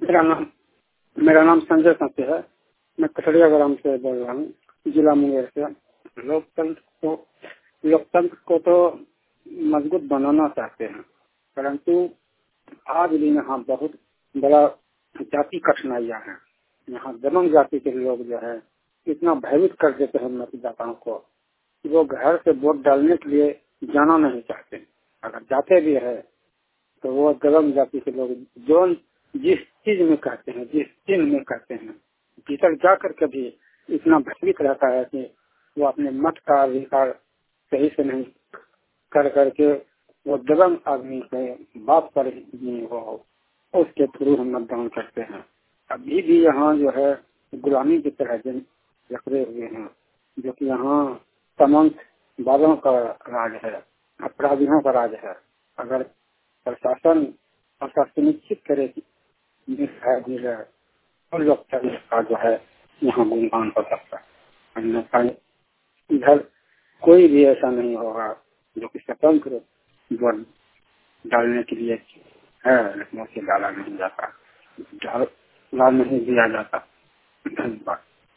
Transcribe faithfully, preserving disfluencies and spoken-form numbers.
मेरा नाम मेरा नाम संजय साथी है। मैं कठरिया ग्राम से बोल रहा हूँ, जिला मुंगेर से। लोकतंत्र को लोकतंत्र को तो मजबूत बनाना चाहते हैं, परंतु आज भी यहाँ बहुत बड़ा जाति कठिनाइयाँ हैं। यहाँ दमन जाति के लोग जो है इतना भयभीत कर देते हैं मतदाताओं को कि वो घर से वोट डालने के लिए जाना नहीं चाहते। अगर जाते भी है तो वो दमन जाति के लोग जो जिस चीज में कहते हैं, जिस चिन्ह में कहते हैं, भीतर जाकर के भी इतना भयभीत रहता है कि वो अपने मत का अधिकार सही से नहीं कर करके वो दबंग आदमी के बात पर ही वो उसके थ्रू हम मतदान करते हैं। अभी भी यहाँ जो है गुलामी की तरह जन जकड़े हुए हैं, जो कि यहाँ तमाम बालों का राज है, अपराधियों का राज है। अगर प्रशासन ऐसा सुनिश्चित करे कि लोकतंत्र का जो है यहाँ गुणगान हो सकता है, अन्यथा इधर कोई भी ऐसा नहीं होगा जो कि स्वतंत्र वोट डालने के लिए है, लेकिन उसे डाला नहीं जाता, डाला नहीं दिया जाता। धन्यवाद।